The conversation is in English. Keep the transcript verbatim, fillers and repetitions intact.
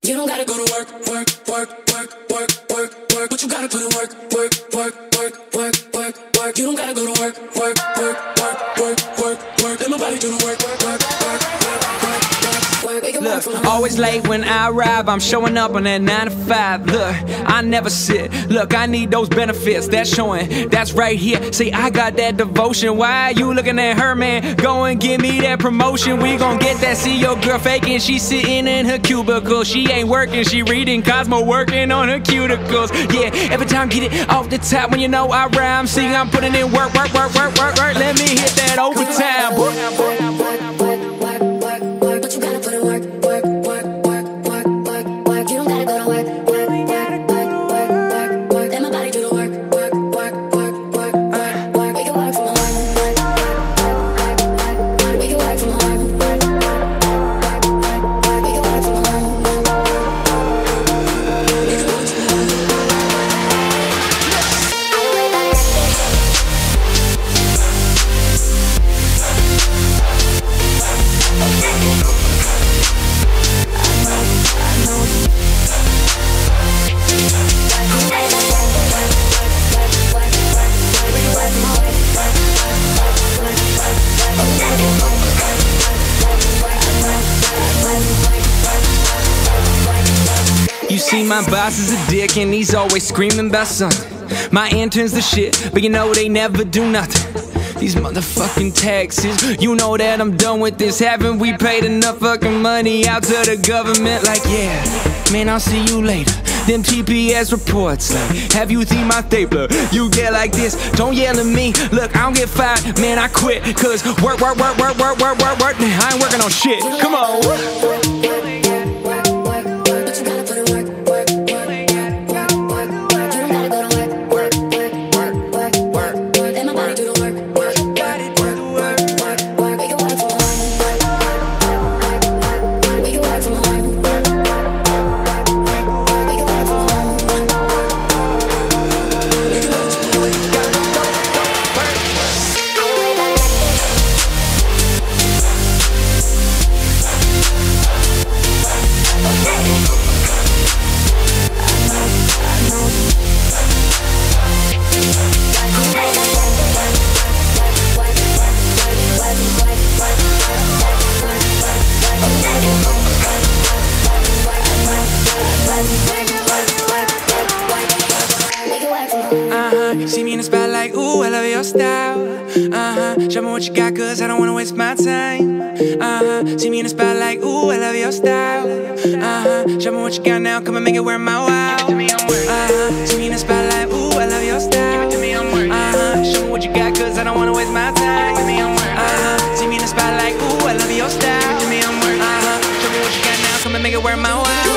You don't gotta go to work, work, work, work, work, work, work, but you gotta put in work, work, work, work, work, work, work. You don't gotta go to work, work, work, work, work, work, work. Let my body do the work, work, work, work, work, work, work. Look, always late when I arrive, I'm showing up on that nine to five. Look, I never sit. Look, I need those benefits. That's showing, that's right here. See, I got that devotion. Why are you looking at her, man? Go and give me that promotion. We gon' get that. See your girl faking. She sitting in her cubicle. She ain't working. She reading Cosmo, working on her cuticles. Yeah, every time get it off the top when you know I rhyme. See, I'm putting in work, work, work, work, work, work. Let me hit that overtime. You see, my boss is a dick and he's always screaming about something. My intern's the shit, but you know they never do nothing. These motherfucking taxes, you know that I'm done with this. Haven't we paid enough fucking money out to the government? Like, yeah, man, I'll see you later. Them T P S reports, like, have you seen my stapler? You get like this, don't yell at me. Look, I don't get fired, man, I quit. Cause work, work, work, work, work, work, work, work. I ain't working on shit, come on. Uh-huh, see me in the spotlight, ooh, I love your style. Uh-huh, show me what you got, cause I don't wanna waste my time. Uh-huh, see me in the spotlight, ooh, I love your style. Uh-huh, show me what you got now, come and make it worth my while. Uh-huh, see me in the spotlight, ooh, I love your style. Uh-huh, show me what you got, cause I don't wanna waste my time. Uh-huh, see me in the spotlight, ooh, I love your style. Uh-huh, show me what you got now, come and make it worth my while.